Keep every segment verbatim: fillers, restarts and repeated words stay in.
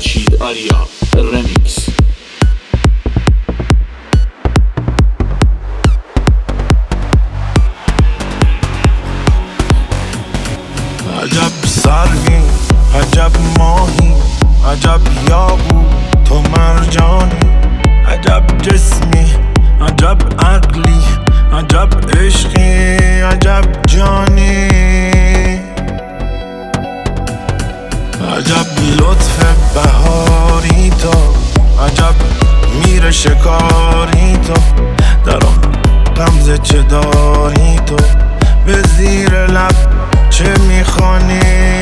رشید آریا رمیکس. عجب سروی، عجب ماهی، عجب یابو تو مرجانی، عجب جسمی، عجب عقلی، عجب عشقی، عجب جانی، عجب لطف بهاری تو، عجب میر شکاری تو، در آن غمزه چه داری تو، به زیر لب چه میخوانی،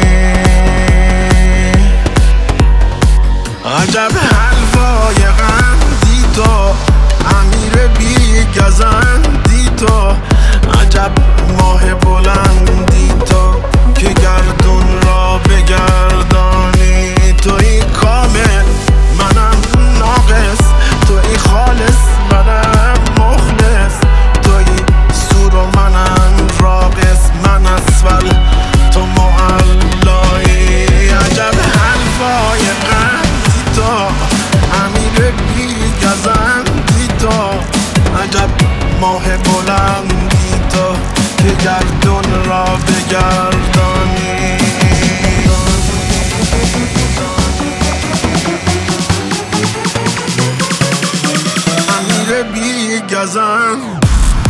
عجب حلوای قندی تو، امیر بی گزندی تو، عجب ماه بلندی تو که گردون را بگردانی، توی کامل منم ناقص، توی خالص منم مخلص، توی سور و منم راقص، من اسفل تو معلایی، عجب حلوای قندی تو، امیر بی گزندی تو، عجب ماه بلندی تو که گردون را بگردانی، امیر بی گزند.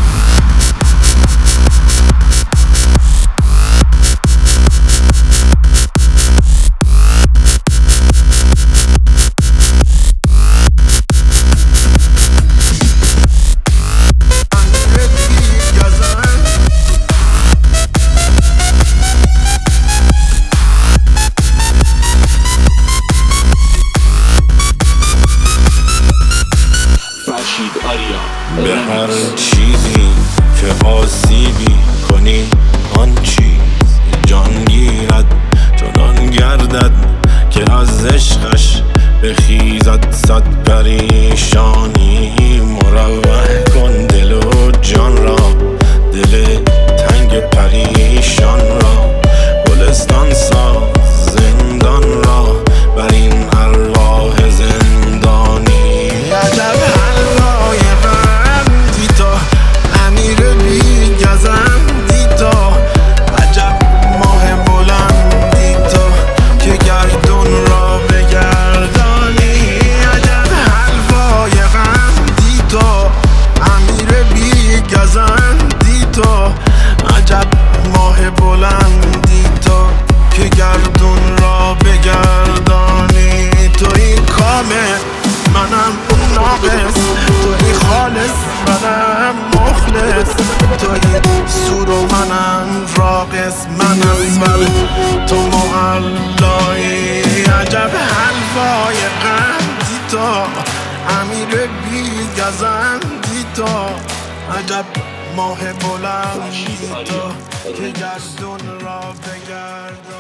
به هر چیزی که آسیبی کنی آن چیز جان گیرد، چنان گردد که از عشقش بخیزد صد پریشانی، مروح کن دل و جان را، دل تنگ پریشان را، گلستان ساز زندان را بر این ارواح زندانی، عجب حلوای قندی تو، امیر بی گزندی تو، عجب ماه بلندی تو که گردون را بگردانی، عجب حلوای قندی تو، امیر بی گزندی تو، عجب ماه بلندی تو که گردون را بگردانی، توی کامل منم ناقص، توی خالص منم مخلص، توی سور و منم راقص، من اسفل تو معلایی، عجب حلوای قندی تو، امیر بی گزندی تو، عجب ماه بلندی تو که گردون را بگردانی.